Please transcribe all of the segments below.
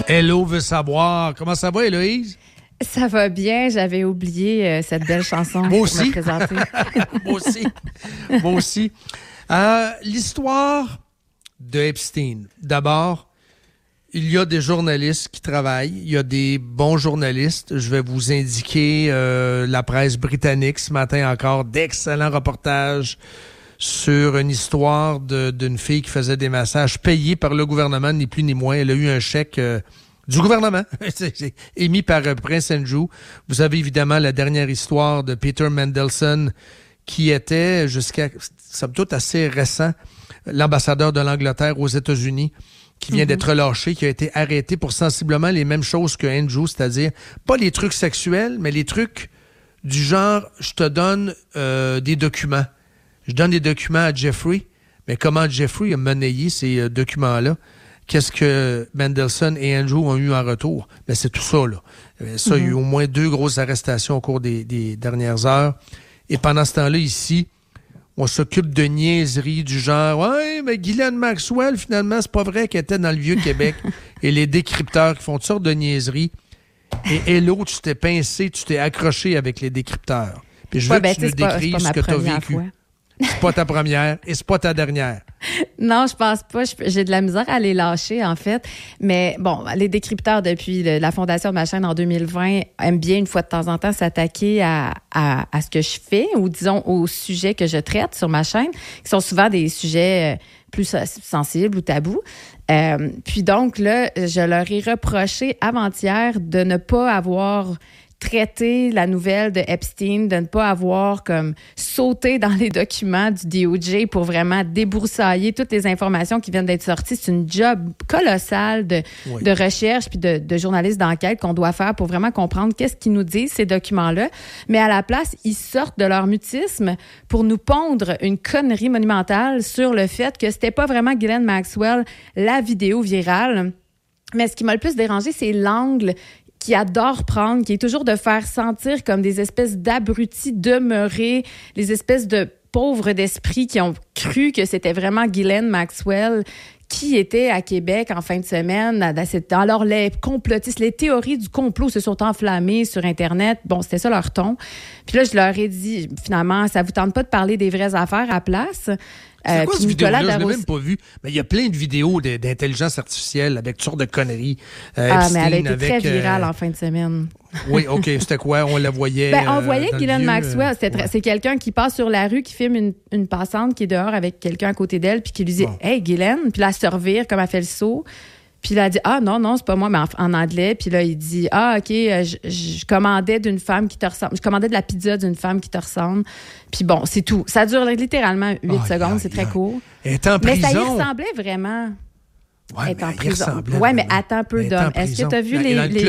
Hello veut savoir. Comment ça va, Héloïse? Ça va bien. J'avais oublié cette belle chanson Moi pour aussi. me présenter. Moi aussi. L'histoire de Epstein. D'abord, il y a des journalistes qui travaillent. Il y a des bons journalistes. Je vais vous indiquer la presse britannique ce matin encore d'excellents reportages sur une histoire d'une fille qui faisait des massages payés par le gouvernement, ni plus ni moins. Elle a eu un chèque du gouvernement, émis par Prince Andrew. Vous avez évidemment la dernière histoire de Peter Mandelson, qui était, jusqu'à, somme toute, assez récent, l'ambassadeur de l'Angleterre aux États-Unis, qui vient d'être relâché, qui a été arrêté pour sensiblement les mêmes choses que Andrew, c'est-à-dire pas les trucs sexuels, mais les trucs du genre, je te donne des documents. Je donne des documents à Jeffrey, mais comment Jeffrey a monnayé ces documents-là? Qu'est-ce que Mandelson et Andrew ont eu en retour? Ben, c'est tout ça, là. Ça, il y a eu au moins 2 grosses arrestations au cours des dernières heures. Et pendant ce temps-là, ici, on s'occupe de niaiseries du genre « Ouais, mais Ghislaine Maxwell, finalement, c'est pas vrai qu'elle était dans le Vieux-Québec. » Et les décrypteurs qui font toutes sortes de niaiseries. Et Hello, tu t'es pincé, tu t'es accroché avec les décrypteurs. Puis je veux que tu nous décrives ce que tu as vécu. Fois. C'est pas ta première et c'est pas ta dernière. Non, je pense pas. J'ai de la misère à les lâcher, en fait. Mais bon, les décrypteurs, depuis la fondation de ma chaîne en 2020, aiment bien, une fois de temps en temps, s'attaquer à ce que je fais ou, disons, aux sujets que je traite sur ma chaîne, qui sont souvent des sujets plus sensibles ou tabous. Puis donc, là, je leur ai reproché avant-hier de ne pas avoir traiter la nouvelle de Epstein, de ne pas avoir comme sauté dans les documents du DOJ pour vraiment débroussailler toutes les informations qui viennent d'être sorties. C'est une job colossale de recherche puis de journalistes d'enquête qu'on doit faire pour vraiment comprendre qu'est-ce qu'ils nous disent, ces documents-là. Mais à la place, ils sortent de leur mutisme pour nous pondre une connerie monumentale sur le fait que c'était pas vraiment Ghislaine Maxwell, la vidéo virale. Mais ce qui m'a le plus dérangé, c'est l'angle qui adore prendre, qui est toujours de faire sentir comme des espèces d'abrutis demeurés, les espèces de pauvres d'esprit qui ont cru que c'était vraiment Ghislaine Maxwell qui était à Québec en fin de semaine. Alors, les complotistes, les théories du complot se sont enflammées sur Internet. Bon, c'était ça leur ton. Puis là, je leur ai dit, finalement, ça vous tente pas de parler des vraies affaires à place? C'est quoi cette vidéo-là? Je l'ai même pas vue. Mais il y a plein de vidéos d'intelligence artificielle avec toutes sortes de conneries. Mais elle a été très virale en fin de semaine. Oui, OK. C'était quoi? On la voyait. On voyait Ghislaine Maxwell. C'est quelqu'un qui passe sur la rue, qui filme une passante qui est dehors avec quelqu'un à côté d'elle, puis qui lui dit Hey, Ghislaine. Puis là, elle se revire comme elle fait le saut. Puis là, elle dit Ah, non, c'est pas moi, mais en anglais. Puis là, il dit Ah, OK, je commandais d'une femme qui te ressemble. Je commandais de la pizza d'une femme qui te ressemble. Puis bon, c'est tout. Ça dure littéralement 8 secondes, c'est très court. Elle est en prison. Mais ça y ressemblait vraiment. Ouais, elle est en prison. Ouais, mais attends un peu, Dom. Est-ce que tu as vu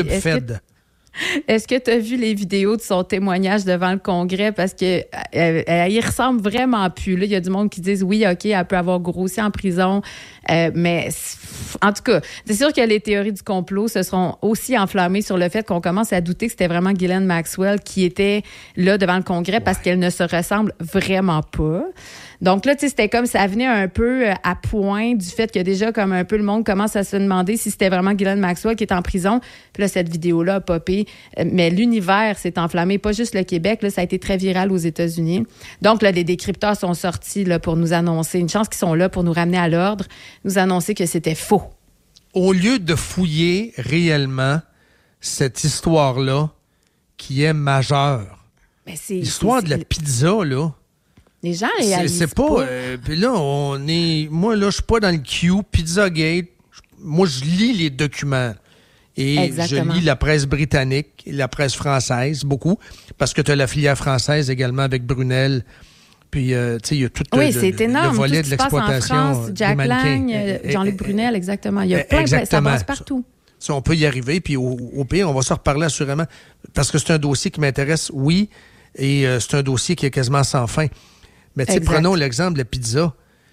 Est-ce que tu as vu les vidéos de son témoignage devant le Congrès? Parce que elle y ressemble vraiment plus. Là, il y a du monde qui disent oui, OK, elle peut avoir grossi en prison. Mais en tout cas, c'est sûr que les théories du complot se seront aussi enflammées sur le fait qu'on commence à douter que c'était vraiment Ghislaine Maxwell qui était là devant le Congrès parce qu'elle ne se ressemble vraiment pas. Donc là, tu sais, c'était comme ça venait un peu à point du fait que déjà, comme un peu le monde commence à se demander si c'était vraiment Ghislaine Maxwell qui est en prison. Puis là, cette vidéo-là a popé. Mais l'univers s'est enflammé, pas juste le Québec. Là, ça a été très viral aux États-Unis. Donc là, les décrypteurs sont sortis là, pour nous annoncer, une chance qu'ils sont là pour nous ramener à l'ordre, nous annoncer que c'était faux. Au lieu de fouiller réellement cette histoire-là qui est majeure, l'histoire de la pizza, là, les gens réalisent c'est pas. Puis là, moi, là, je suis pas dans le queue. Pizzagate. Moi, je lis les documents. Et Exactement. je lis la presse britannique et la presse française, beaucoup. Parce que tu as la filière française également avec Brunel. Puis, tu sais, il y a tout c'est énorme. le volet tout de l'exploitation. En France, Jack Lang, Jean-Luc Brunel, exactement. Il y a plein de ça passe partout. Ça, on peut y arriver. Puis, au pire, on va se reparler assurément. Parce que c'est un dossier qui m'intéresse, oui. Et c'est un dossier qui est quasiment sans fin. Mais tu sais, prenons l'exemple de la pizza.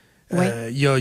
Il y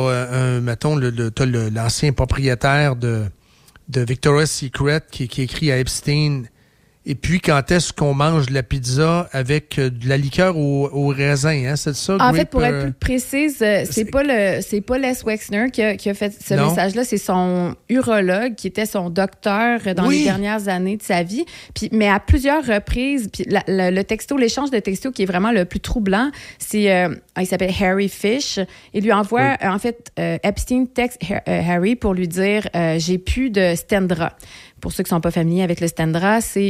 a mettons, l'ancien propriétaire de Victoria's Secret qui écrit à Epstein Et puis, quand est-ce qu'on mange de la pizza avec de la liqueur au raisin, hein? C'est ça? En fait, pour être plus précise, c'est pas Les Wexner qui a fait ce message-là, c'est son urologue qui était son docteur dans les dernières années de sa vie. Puis, mais à plusieurs reprises, puis l'échange de textos qui est vraiment le plus troublant, c'est il s'appelle Harry Fish. Il lui envoie, en fait, Epstein texte Harry pour lui dire j'ai plus de Stendra. Pour ceux qui ne sont pas familiers avec le Stendra, c'est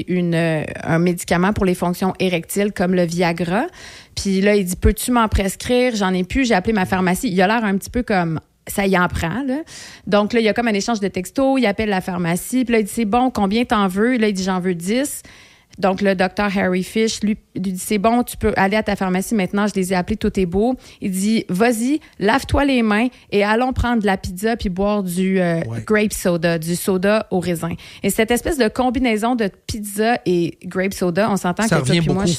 un médicament pour les fonctions érectiles comme le Viagra. Puis là, il dit, peux-tu m'en prescrire? J'en ai plus, j'ai appelé ma pharmacie. Il a l'air un petit peu comme, ça y en prend, là. Donc là, il y a comme un échange de textos, il appelle la pharmacie. Puis là, il dit, c'est bon, combien t'en veux? Là, il dit, j'en veux 10. Donc, le docteur Harry Fish lui dit, c'est bon, tu peux aller à ta pharmacie maintenant, je les ai appelés, tout est beau. Il dit, vas-y, lave-toi les mains et allons prendre de la pizza puis boire du grape soda, du soda au raisin. Et cette espèce de combinaison de pizza et grape soda, on s'entend ça que toi puis moi,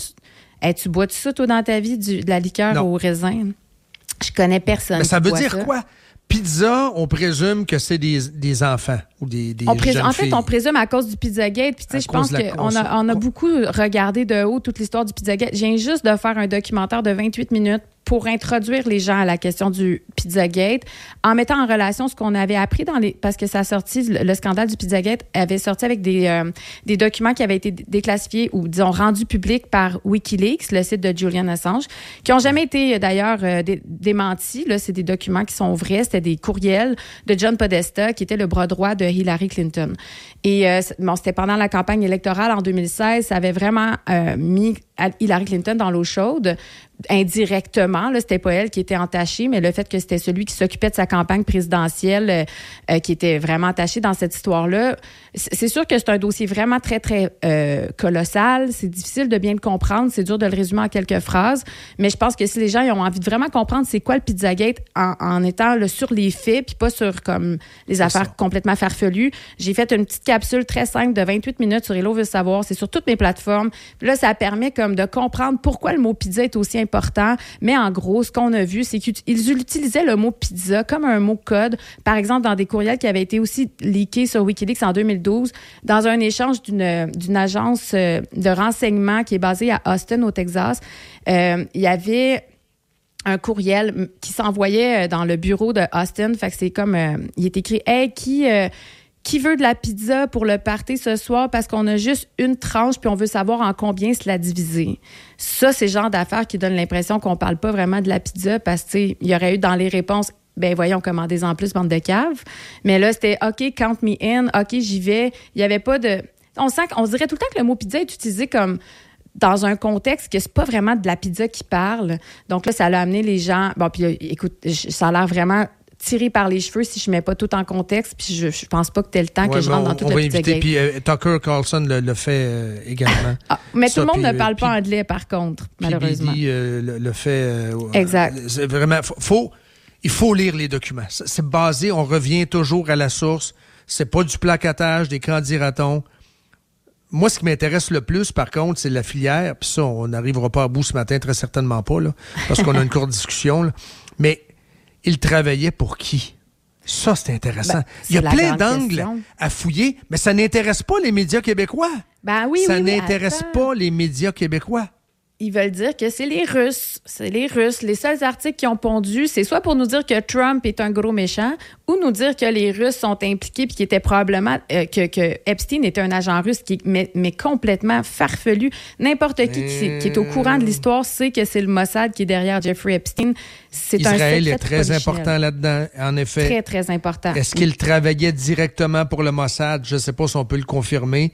tu bois-tu ça, toi, dans ta vie, de la liqueur au raisin? Je connais personne. Mais ça veut dire quoi? Pizza, on présume que c'est des enfants ou des jeunes filles. En fait, on présume à cause du Pizzagate. Puis, tu sais, je pense qu'on a beaucoup regardé de haut toute l'histoire du Pizzagate. Je viens juste de faire un documentaire de 28 minutes pour introduire les gens à la question du Pizzagate, en mettant en relation ce qu'on avait appris parce que ça a sorti, le scandale du Pizzagate avait sorti avec des documents qui avaient été déclassifiés ou, disons, rendus publics par Wikileaks, le site de Julian Assange, qui n'ont jamais été, d'ailleurs, démentis. Là, c'est des documents qui sont vrais. C'était des courriels de John Podesta, qui était le bras droit de Hillary Clinton. Et c'était pendant la campagne électorale en 2016. Ça avait vraiment mis Hillary Clinton dans l'eau chaude, indirectement. Là, c'était pas elle qui était entachée, mais le fait que c'était celui qui s'occupait de sa campagne présidentielle qui était vraiment attaché dans cette histoire-là. C'est sûr que c'est un dossier vraiment très, très colossal. C'est difficile de bien le comprendre. C'est dur de le résumer en quelques phrases. Mais je pense que si les gens ils ont envie de vraiment comprendre c'est quoi le Pizzagate en étant sur les faits puis pas sur comme les affaires complètement farfelues, j'ai fait une petite capsule très simple de 28 minutes sur Hello veut savoir. C'est sur toutes mes plateformes. Puis là, ça permet comme de comprendre pourquoi le mot pizza est aussi important. Mais en gros, ce qu'on a vu, c'est qu'ils utilisaient le mot pizza comme un mot code. Par exemple, dans des courriels qui avaient été aussi leakés sur Wikileaks en 2012, dans un échange d'une agence de renseignement qui est basée à Austin, au Texas, il y avait un courriel qui s'envoyait dans le bureau de Austin. Fait que c'est comme, il est écrit « Hey, qui veut de la pizza pour le party ce soir parce qu'on a juste une tranche puis on veut savoir en combien se la diviser. » Ça, c'est le genre d'affaires qui donne l'impression qu'on parle pas vraiment de la pizza parce que, tu sais, il y aurait eu dans les réponses « Ben voyons, commandez-en plus, bande de caves. » Mais là, c'était « OK, count me in. OK, j'y vais. » Il y avait pas de... On dirait tout le temps que le mot pizza est utilisé comme dans un contexte que c'est pas vraiment de la pizza qui parle. Donc là, ça l'a amené les gens... Bon, puis écoute, ça a l'air vraiment tiré par les cheveux si je mets pas tout en contexte, puis je pense pas que t'aies le temps que je rentre dans tout le Pizzagate. Puis Tucker Carlson le fait également. Mais tout le monde ne parle pas anglais, par contre, malheureusement. Puis le fait... exact. C'est vraiment... Il faut lire les documents. C'est basé, on revient toujours à la source. C'est pas du placatage, des candidatons. Moi, ce qui m'intéresse le plus, par contre, c'est la filière. Puis ça, on n'arrivera pas à bout ce matin, très certainement pas, là, parce qu'on a une courte discussion. Là. Mais il travaillait pour qui? Ça, c'est intéressant. Il y a plein d'angles à fouiller, mais ça n'intéresse pas les médias québécois. Ça n'intéresse pas les médias québécois. Ils veulent dire que c'est les Russes. C'est les Russes. Les seuls articles qui ont pondu, c'est soit pour nous dire que Trump est un gros méchant ou nous dire que les Russes sont impliqués puis qu'il était probablement... que Epstein était un agent russe mais complètement farfelu. N'importe qui est au courant de l'histoire sait que c'est le Mossad qui est derrière Jeffrey Epstein. C'est Israël est très important là-dedans, en effet. Très, très important. Est-ce qu'il travaillait directement pour le Mossad? Je ne sais pas si on peut le confirmer.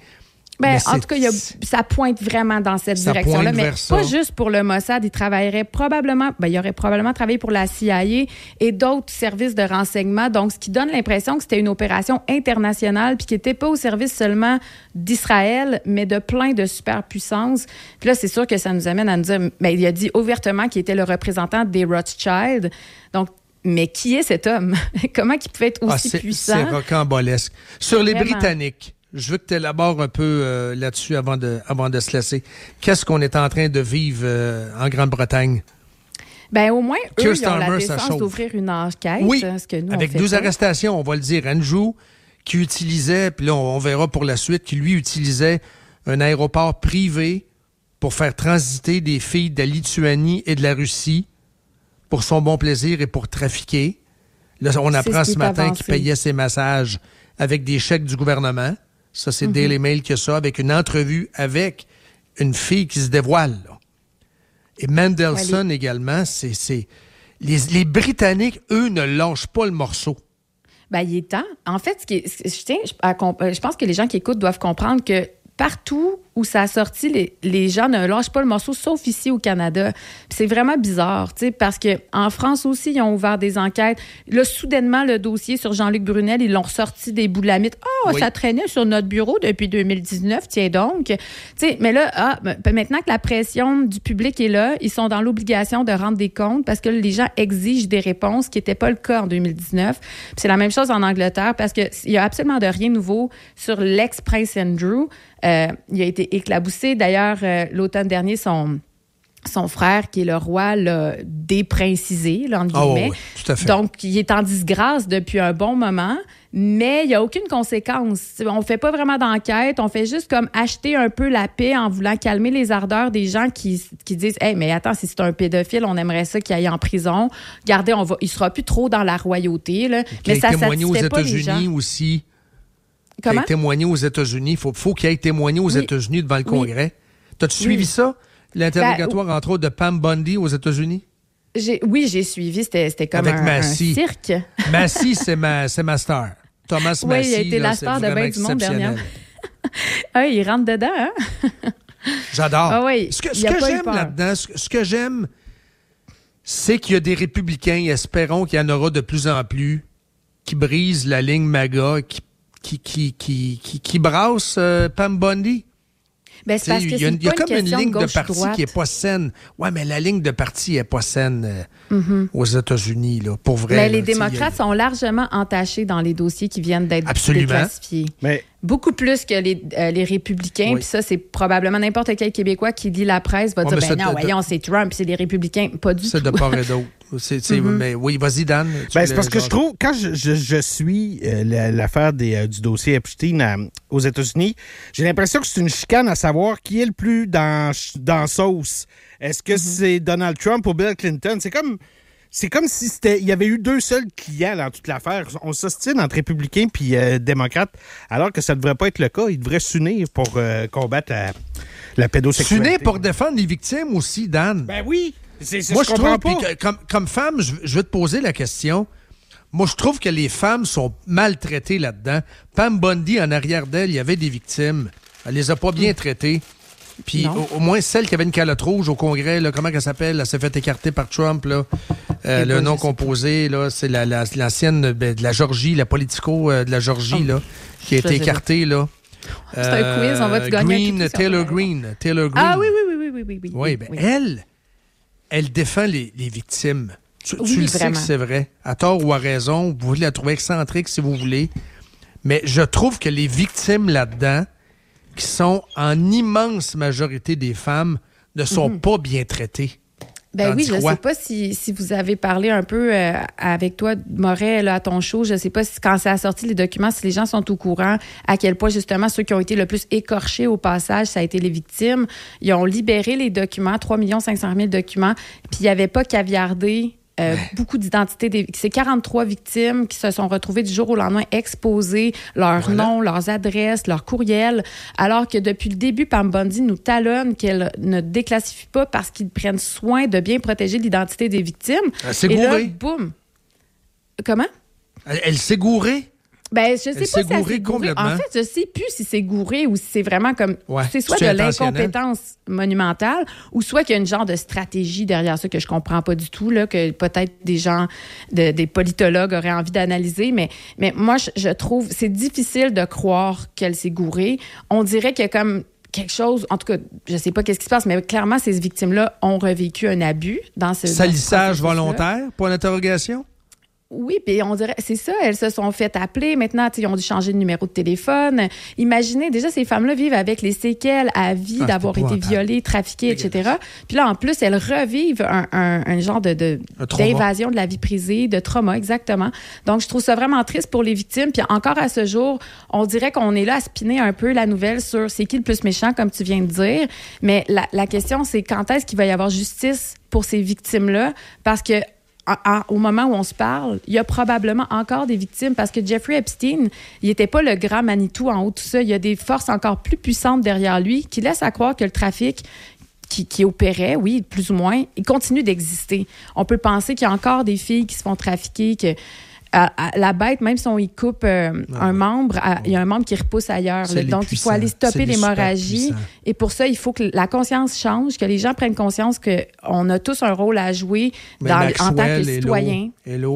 En tout cas, ça pointe vraiment dans cette direction-là. Mais pas juste pour le Mossad. Il travaillerait probablement... il aurait probablement travaillé pour la CIA et d'autres services de renseignement. Donc, ce qui donne l'impression que c'était une opération internationale puis qui n'était pas au service seulement d'Israël, mais de plein de superpuissances. Puis là, c'est sûr que ça nous amène à nous dire... il a dit ouvertement qu'il était le représentant des Rothschild. Donc, mais qui est cet homme? Comment il pouvait être aussi puissant? C'est rocambolesque. Sur les Britanniques... Je veux que tu élabores un peu là-dessus avant de se laisser. Qu'est-ce qu'on est en train de vivre en Grande-Bretagne? Au moins, eux, ils ont la décence d'ouvrir une enquête. Oui, ce que nous, avec 12 arrestations, on va le dire. Andrew, qui utilisait, puis là, on verra pour la suite, qui lui utilisait un aéroport privé pour faire transiter des filles de la Lituanie et de la Russie pour son bon plaisir et pour trafiquer. Là, on apprend ce matin qu'il payait ses massages avec des chèques du gouvernement. Ça, c'est Daily Mail qui a ça, avec une entrevue avec une fille qui se dévoile. Là. Et Mendelssohn également, c'est... Les Britanniques, eux, ne lâchent pas le morceau. Ben, il est temps. En fait, je pense que les gens qui écoutent doivent comprendre que partout où ça a sorti, les gens ne lâchent pas le morceau, sauf ici au Canada. Puis c'est vraiment bizarre, tu sais, parce qu'en France aussi, ils ont ouvert des enquêtes. Là, soudainement, le dossier sur Jean-Luc Brunel, ils l'ont ressorti des bouts de la mythe. Ça traînait sur notre bureau depuis 2019, tiens donc. Tu sais, mais là, maintenant que la pression du public est là, ils sont dans l'obligation de rendre des comptes parce que les gens exigent des réponses, ce qui n'était pas le cas en 2019. Puis c'est la même chose en Angleterre parce qu'il n'y a absolument de rien nouveau sur l'ex-prince Andrew. Il a été éclaboussé. D'ailleurs, l'automne dernier, son frère, qui est le roi, l'a déprincisé, là, entre guillemets. Oui, tout à fait. Donc, il est en disgrâce depuis un bon moment, mais il n'y a aucune conséquence. On ne fait pas vraiment d'enquête. On fait juste comme acheter un peu la paix en voulant calmer les ardeurs des gens qui disent « Hey, mais attends, si c'est un pédophile, on aimerait ça qu'il aille en prison. Regardez, il ne sera plus trop dans la royauté. » Mais ça ne satisfait pas les gens. Aussi. Comment? Qui a témoigné aux États-Unis. Il faut qu'il ait témoigné aux États-Unis devant le Congrès. T'as-tu suivi ça? L'interrogatoire, entre autres, de Pam Bundy aux États-Unis? J'ai suivi. C'était comme un cirque. Massy, c'est ma star. Thomas Massy. Oui, il a été la star de bien du monde dernière. Il rentre dedans, hein? J'adore. Ah oui, ce que j'aime là-dedans, ce que j'aime, c'est qu'il y a des républicains, espérons qu'il y en aura de plus en plus, qui brisent la ligne MAGA, qui brasse Pam Bundy. Ben, c'est parce que il y a comme une ligne de parti droite qui n'est pas saine. Oui, mais la ligne de parti n'est pas saine aux États-Unis, là, pour vrai. Mais les démocrates sont largement entachés dans les dossiers qui viennent d'être déclassifiés. Mais... Beaucoup plus que les républicains. Oui. Puis ça, c'est probablement n'importe quel Québécois qui lit la presse va dire voyons, c'est Trump, c'est les républicains. Pas du tout. C'est de part et d'autre. Mais oui, vas-y, Dan. C'est parce que je trouve, quand je suis l'affaire du dossier Epstein aux États-Unis, j'ai l'impression que c'est une chicane à savoir qui est le plus dans sauce. Est-ce que c'est Donald Trump ou Bill Clinton? C'est comme si il y avait eu deux seuls clients dans toute l'affaire. On s'ostine entre républicains et démocrates, alors que ça ne devrait pas être le cas. Ils devraient s'unir pour combattre la pédosexualité. S'unir pour défendre les victimes aussi, Dan. Ben oui! Moi, je trouve, comme femme, je vais te poser la question. Moi, je trouve que les femmes sont maltraitées là-dedans. Pam Bundy, en arrière d'elle, il y avait des victimes. Elle les a pas bien traitées. Puis au moins celle qui avait une calotte rouge au Congrès, là, comment elle s'appelle? Elle s'est fait écarter par Trump. Là. Le nom composé, là, c'est l'ancienne de la Georgie, la politico de la Georgie, là, qui a été écartée. Là. C'est un quiz, on va te gagner. Taylor Greene. Ah oui. Oui, elle défend les victimes. Tu le sais que c'est vrai. À tort ou à raison, vous pouvez la trouver excentrique si vous voulez. Mais je trouve que les victimes là-dedans, qui sont en immense majorité des femmes, ne sont pas bien traitées. Ben oui, je ne sais pas si vous avez parlé un peu avec toi, Moret, là, à ton show. Je ne sais pas si quand ça a sorti les documents, si les gens sont au courant à quel point, justement, ceux qui ont été le plus écorchés au passage, ça a été les victimes. Ils ont libéré les documents, 3 500 000 documents, puis il n'y avait pas caviardé beaucoup d'identités. C'est 43 victimes qui se sont retrouvées du jour au lendemain exposées, leurs noms, leurs adresses, leurs courriels, alors que depuis le début, Pam Bundy nous talonne qu'elle ne déclassifie pas parce qu'ils prennent soin de bien protéger l'identité des victimes. Elle s'est gourée. Là, boum. Comment? Elle s'est gourée. Ben, je sais pas si c'est gouré. Complètement. En fait, je sais plus si c'est gouré ou si c'est vraiment comme... c'est soit c'est de l'incompétence monumentale ou soit qu'il y a une genre de stratégie derrière ça que je comprends pas du tout, là, que peut-être des gens, des politologues auraient envie d'analyser. Mais moi, je trouve... C'est difficile de croire qu'elle s'est gourée. On dirait qu'il y a comme quelque chose... En tout cas, je sais pas qu'est-ce qui se passe, mais clairement, ces victimes-là ont revécu un abus dans ce... Salissage volontaire, point d'interrogation? Oui, puis on dirait, c'est ça, elles se sont fait appeler. Maintenant, ils ont dû changer de numéro de téléphone. Imaginez, déjà, ces femmes-là vivent avec les séquelles à vie d'avoir été violées, trafiquées, etc. Puis là, en plus, elles revivent un genre d'invasion de la vie privée, de trauma, exactement. Donc, je trouve ça vraiment triste pour les victimes. Puis encore à ce jour, on dirait qu'on est là à spinner un peu la nouvelle sur c'est qui le plus méchant, comme tu viens de dire. Mais la question, c'est quand est-ce qu'il va y avoir justice pour ces victimes-là? Parce que au moment où on se parle, il y a probablement encore des victimes parce que Jeffrey Epstein, il n'était pas le grand Manitou en haut de tout ça. Il y a des forces encore plus puissantes derrière lui qui laissent à croire que le trafic qui opérait, oui, plus ou moins, il continue d'exister. On peut penser qu'il y a encore des filles qui se font trafiquer, que la bête, même si on y coupe un membre, il y a un membre qui repousse ailleurs. Donc, il faut aller stopper l'hémorragie. Et pour ça, il faut que la conscience change, que les gens prennent conscience qu'on a tous un rôle à jouer en tant que citoyen.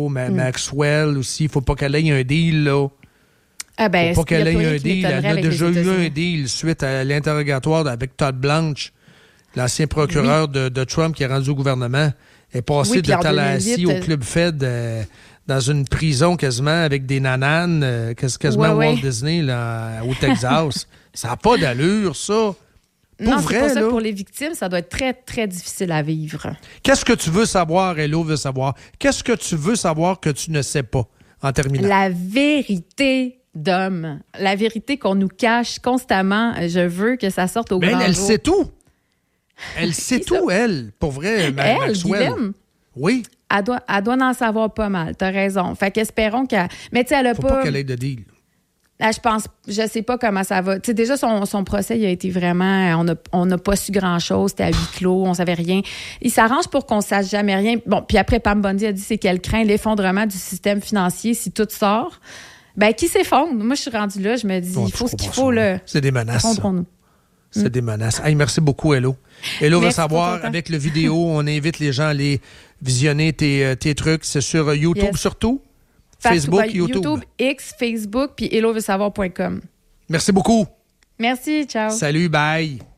Maxwell aussi, il ne faut pas qu'elle ait un deal, là. Ah ben, faut pas qu'elle ait un deal. Elle a déjà eu un deal suite à l'interrogatoire avec Todd Blanche, l'ancien procureur de Trump qui est rendu au gouvernement. Elle est passée de Tallahassee au Club Fed dans une prison quasiment avec des nananes, quasiment Walt Disney là, au Texas. Ça n'a pas d'allure, ça. Non, c'est pour ça que pour les victimes, ça doit être très, très difficile à vivre. Qu'est-ce que tu veux savoir, Hello veut savoir? Qu'est-ce que tu veux savoir que tu ne sais pas, en terminant? La vérité d'homme. La vérité qu'on nous cache constamment. Je veux que ça sorte au grand jour. Elle sait tout. Elle sait tout, elle. Pour vrai, Maxwell. Guylaine? Oui. Elle doit en savoir pas mal. T'as raison. Fait qu'espérons qu'elle... Mais tu sais, elle a Faut pas qu'elle ait de deal. Là, je sais pas comment ça va. Tu sais, déjà, son procès, il a été vraiment... On n'a pas su grand-chose. C'était à huis clos. On savait rien. Il s'arrange pour qu'on sache jamais rien. Bon, puis après, Pam Bondi a dit c'est qu'elle craint l'effondrement du système financier si tout sort. Ben, qui s'effondre? Moi, je suis rendue là. Je me dis, il faut ce qu'il faut, là. C'est des menaces. Effondrons-nous. C'est des menaces. Hey, merci beaucoup, Hello. Hello veut savoir, avec le vidéo, on invite les gens à aller visionner tes trucs. C'est sur YouTube surtout? Facebook, YouTube, X, Facebook, puis hellovesavoir.com. Merci beaucoup. Merci, ciao. Salut, bye.